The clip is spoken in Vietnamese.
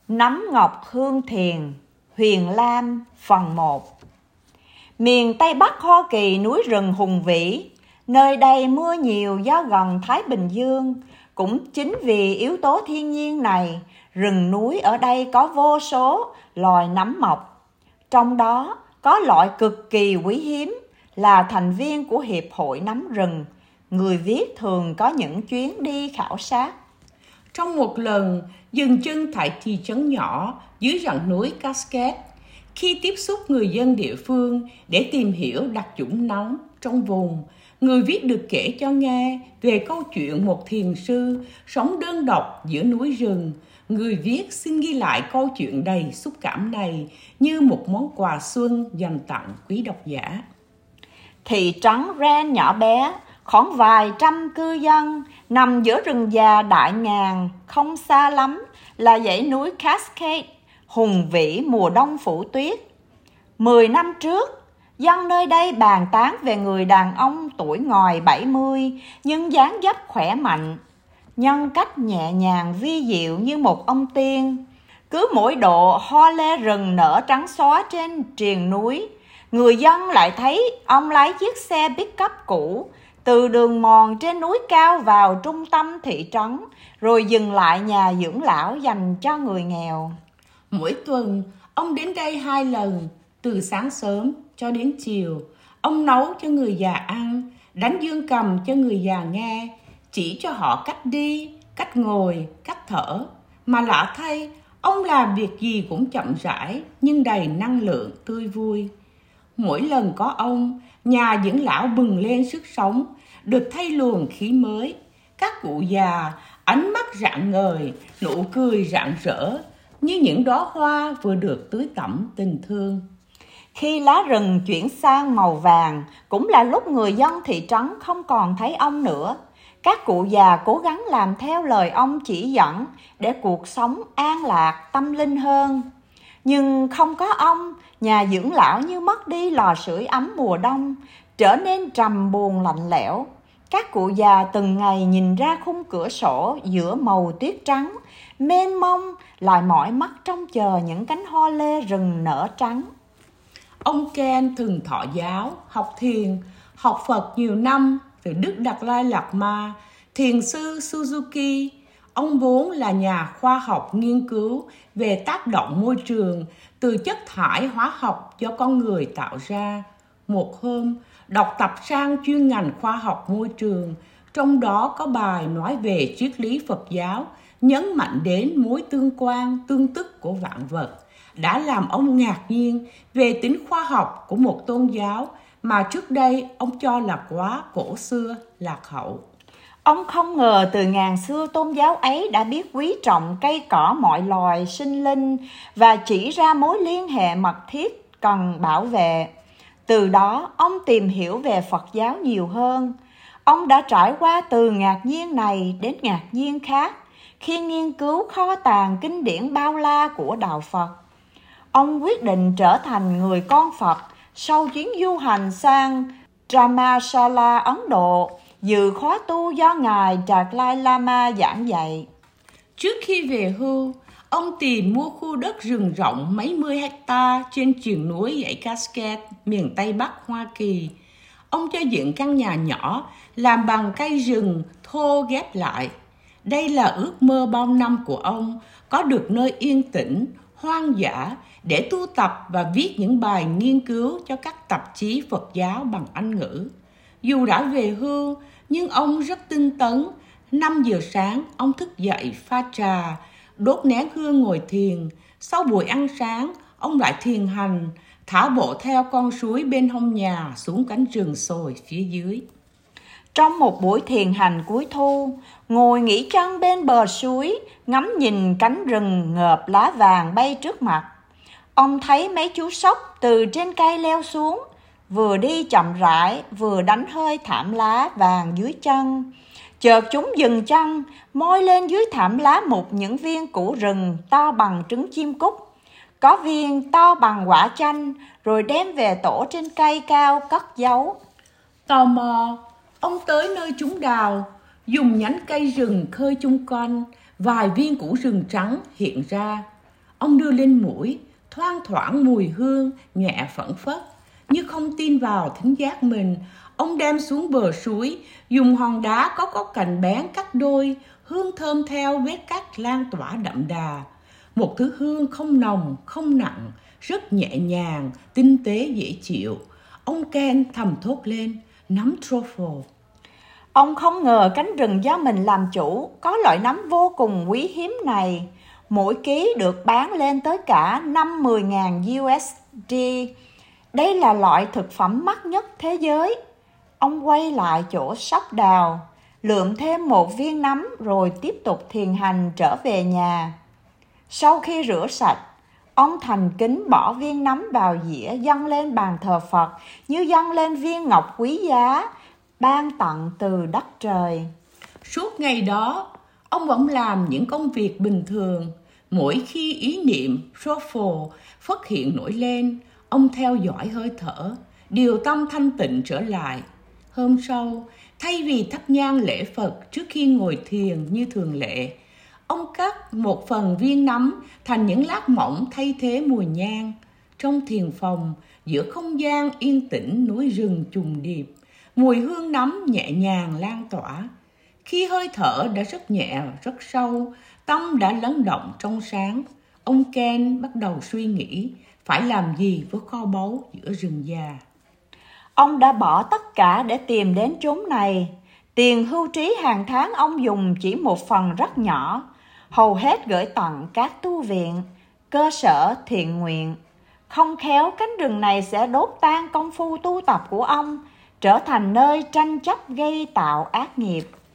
Nấm ngọc hương thiền, Huyền Lam phần 1. Miền Tây Bắc Hoa Kỳ núi rừng hùng vĩ, nơi đây mưa nhiều do gần Thái Bình Dương. Cũng chính vì yếu tố thiên nhiên này, rừng núi ở đây có vô số loài nấm mọc. Trong đó có loại cực kỳ quý hiếm là thành viên của Hiệp hội Nấm rừng. Người viết thường có những chuyến đi khảo sát. Trong một lần dừng chân tại thị trấn nhỏ dưới rặng núi Cascade, khi tiếp xúc người dân địa phương để tìm hiểu đặc chủng nóng trong vùng, người viết được kể cho nghe về câu chuyện một thiền sư sống đơn độc giữa núi rừng. Người viết xin ghi lại câu chuyện đầy xúc cảm này như một món quà xuân dành tặng quý độc giả. Thị trấn Ren nhỏ bé, khoảng vài trăm cư dân, nằm giữa rừng già đại ngàn, không xa lắm là dãy núi Cascade, hùng vĩ mùa đông phủ tuyết. 10 năm trước, dân nơi đây bàn tán về người đàn ông tuổi ngòi 70 nhưng dáng dấp khỏe mạnh, nhân cách nhẹ nhàng vi diệu như một ông tiên. Cứ mỗi độ hoa lê rừng nở trắng xóa trên triền núi, người dân lại thấy ông lái chiếc xe pick-up cũ từ đường mòn trên núi cao vào trung tâm thị trấn, rồi dừng lại nhà dưỡng lão dành cho người nghèo. Mỗi tuần, ông đến đây 2 lần, từ sáng sớm cho đến chiều. Ông nấu cho người già ăn, đánh dương cầm cho người già nghe, chỉ cho họ cách đi, cách ngồi, cách thở. Mà lạ thay, ông làm việc gì cũng chậm rãi nhưng đầy năng lượng tươi vui. Mỗi lần có ông, nhà dưỡng lão bừng lên sức sống, được thay luồng khí mới. Các cụ già, ánh mắt rạng ngời, nụ cười rạng rỡ, như những đóa hoa vừa được tưới tẩm tình thương. Khi lá rừng chuyển sang màu vàng, cũng là lúc người dân thị trấn không còn thấy ông nữa. Các cụ già cố gắng làm theo lời ông chỉ dẫn để cuộc sống an lạc, tâm linh hơn. Nhưng không có ông, nhà dưỡng lão như mất đi lò sưởi ấm mùa đông, trở nên trầm buồn lạnh lẽo. Các cụ già từng ngày nhìn ra khung cửa sổ giữa màu tuyết trắng, mênh mông, lại mỏi mắt trông chờ những cánh hoa lê rừng nở trắng. Ông Ken thường thọ giáo, học thiền, học Phật nhiều năm từ Đức Đạt Lai Lạt Ma, thiền sư Suzuki. Ông vốn là nhà khoa học nghiên cứu về tác động môi trường từ chất thải hóa học do con người tạo ra. Một hôm, đọc tập san chuyên ngành khoa học môi trường, trong đó có bài nói về triết lý Phật giáo, nhấn mạnh đến mối tương quan, tương tức của vạn vật, đã làm ông ngạc nhiên về tính khoa học của một tôn giáo mà trước đây ông cho là quá cổ xưa, lạc hậu. Ông không ngờ từ ngàn xưa tôn giáo ấy đã biết quý trọng cây cỏ mọi loài sinh linh và chỉ ra mối liên hệ mật thiết cần bảo vệ. Từ đó, ông tìm hiểu về Phật giáo nhiều hơn. Ông đã trải qua từ ngạc nhiên này đến ngạc nhiên khác khi nghiên cứu kho tàng kinh điển bao la của Đạo Phật. Ông quyết định trở thành người con Phật sau chuyến du hành sang Dharamsala, Ấn Độ, dự khóa tu do Ngài Đạt Lai Lama giảng dạy. Trước khi về hưu, ông tìm mua khu đất rừng rộng mấy mươi hecta trên triền núi dãy Cascade, miền Tây Bắc Hoa Kỳ. Ông cho dựng căn nhà nhỏ làm bằng cây rừng thô ghép lại. Đây là ước mơ bao năm của ông, có được nơi yên tĩnh, hoang dã để tu tập và viết những bài nghiên cứu cho các tạp chí Phật giáo bằng Anh ngữ. Dù đã về hưu, nhưng ông rất tinh tấn. 5 giờ sáng, ông thức dậy pha trà, đốt nén hương ngồi thiền. Sau buổi ăn sáng, ông lại thiền hành, thả bộ theo con suối bên hông nhà xuống cánh rừng sồi phía dưới. Trong một buổi thiền hành cuối thu, ngồi nghỉ chân bên bờ suối, ngắm nhìn cánh rừng ngợp lá vàng bay trước mặt, ông thấy mấy chú sóc từ trên cây leo xuống, vừa đi chậm rãi, vừa đánh hơi thảm lá vàng dưới chân. Chợt chúng dừng chân, moi lên dưới thảm lá mục những viên củ rừng to bằng trứng chim cút, có viên to bằng quả chanh, rồi đem về tổ trên cây cao cất giấu. Tò mò, ông tới nơi chúng đào, dùng nhánh cây rừng khơi chung quanh, vài viên củ rừng trắng hiện ra. Ông đưa lên mũi, thoang thoảng mùi hương nhẹ phẩn phất. Như không tin vào thính giác mình, ông đem xuống bờ suối, dùng hòn đá có cành bén cắt đôi, hương thơm theo vết cắt lan tỏa đậm đà. Một thứ hương không nồng, không nặng, rất nhẹ nhàng, tinh tế dễ chịu. Ông Ken thầm thốt lên, nấm truffle. Ông không ngờ cánh rừng do mình làm chủ có loại nấm vô cùng quý hiếm này. Mỗi ký được bán lên tới cả 50.000 USD. Đây là loại thực phẩm mắc nhất thế giới. Ông quay lại chỗ sóc đào, lượm thêm một viên nấm rồi tiếp tục thiền hành trở về nhà. Sau khi rửa sạch, ông thành kính bỏ viên nấm vào dĩa dâng lên bàn thờ Phật như dâng lên viên ngọc quý giá, ban tặng từ đất trời. Suốt ngày đó, ông vẫn làm những công việc bình thường. Mỗi khi ý niệm truffle phát hiện nổi lên, ông theo dõi hơi thở, điều tâm thanh tịnh trở lại. Hôm sau, thay vì thắp nhang lễ Phật trước khi ngồi thiền như thường lệ, ông cắt một phần viên nấm thành những lát mỏng thay thế mùi nhang. Trong thiền phòng, giữa không gian yên tĩnh núi rừng trùng điệp, mùi hương nấm nhẹ nhàng lan tỏa. Khi hơi thở đã rất nhẹ, rất sâu, tâm đã lắng động trong sáng, ông Ken bắt đầu suy nghĩ phải làm gì với kho báu giữa rừng già. Ông đã bỏ tất cả để tìm đến chốn này. Tiền hưu trí hàng tháng ông dùng chỉ một phần rất nhỏ, hầu hết gửi tặng các tu viện, cơ sở thiện nguyện. Không khéo cánh rừng này sẽ đốt tan công phu tu tập của ông, trở thành nơi tranh chấp gây tạo ác nghiệp.